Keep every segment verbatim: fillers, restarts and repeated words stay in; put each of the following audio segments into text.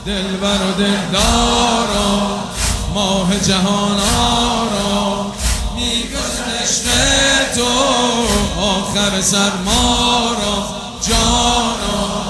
دلبر و دلدارا ماه جهان آرا میکشد عشق تو آخر سرما را جانا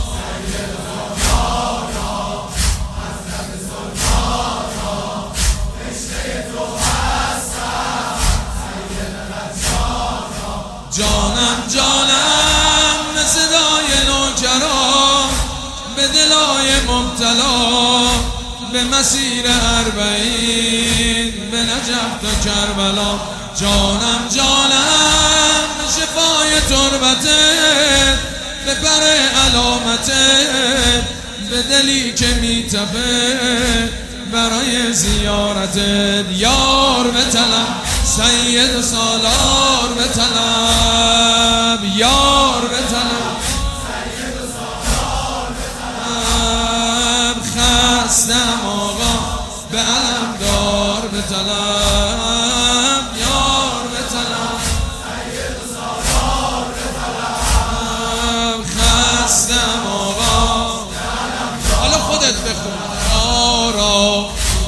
جانم جانم به صدای نوکران به دلای مبتلا به مسیر اربعین به نجف تا کربلا جانم جانم به شفای تربتت به پر علامتت به دلی که میتپه برای زیارتت یار به طلب سید سالار به طلب یار به طلب سید سالار به طلب خستم آقا به علم دار به طلب یار به طلب سید سالار به طلب خستم آقا حالا خودت بخون آرا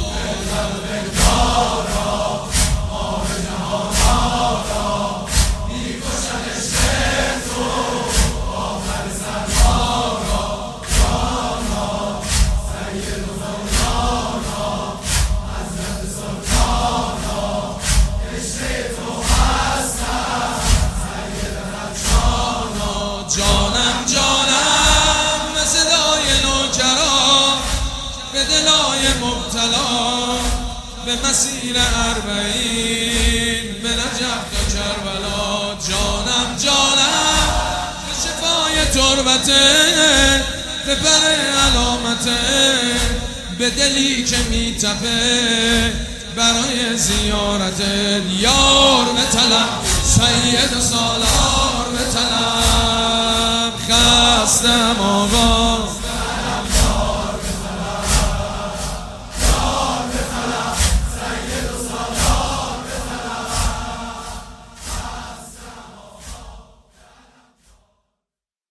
جانم جانم به صدای نوکران به دلای مبتلا به مسیر اربعین به نجف تا کربلا جانم جانم به شفای تربته به پر علامته به دلی که میتپه برای زیارت یار به طلب سید سالار به طلب خستم آقا